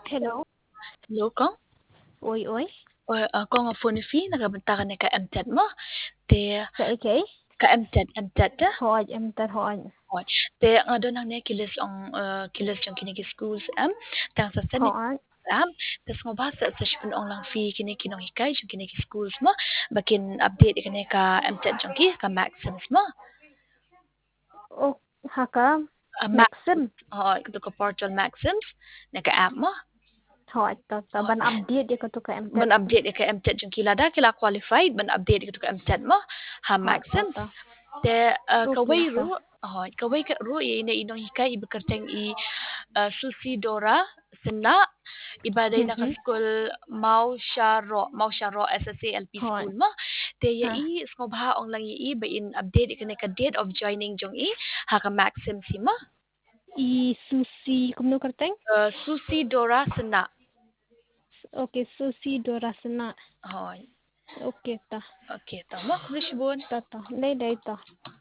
Hello. Hello con. Oi. Con nga phone phi nagabanta ka MTED mo. Te Sa ikay? ka MTED ta. Hoaj, emtar hoaj. Hoy. Te nga do nang ne kilis yung kinigi schools tang sa sani Hoaj. tas ngo ba sa shipun ong lang fi kini kinong hikay yung kinigi schools mo bakin update ikane ka MTED yung ki ka maxims mo. O, haka, Maxim. Maxim. Hoy, kuto ko portal maxims naka app mo. Hoaj, ban update dia to ka emtar. Ban update ka MTED yung kilada kila qualified ban update kuto ka MTED mo ha Hoaj, maxims. ta. Te Okay, kaway ta. ro kaway ka ro ina inong hikay ibakarteng Susi Dora sina ibaday na ka Mhm. school Mau Sharo SSCLP Hoaj. school mo te ya Ha. sko ba ong lang ba in update ikane ka date of joining jong ha ka maxim si ma Susi, kumno karteng? Susi Dora sina Okay, Susi Dorasana. hoy Okay, ta. okay tama krishbon Ta. Day, ta.